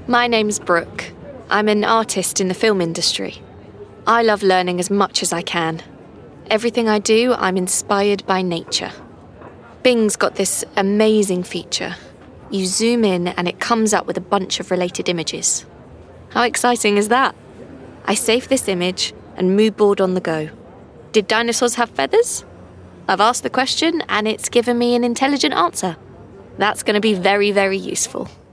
My name's Brooke. I'm an artist in the film industry. I love learning as much as I can. Everything I do, I'm inspired by nature. Bing's got this amazing feature. You zoom in and it comes up with a bunch of related images. How exciting is that? I save this image and mood board on the go. Did dinosaurs have feathers? I've asked the question and it's given me an intelligent answer. That's going to be very, very useful.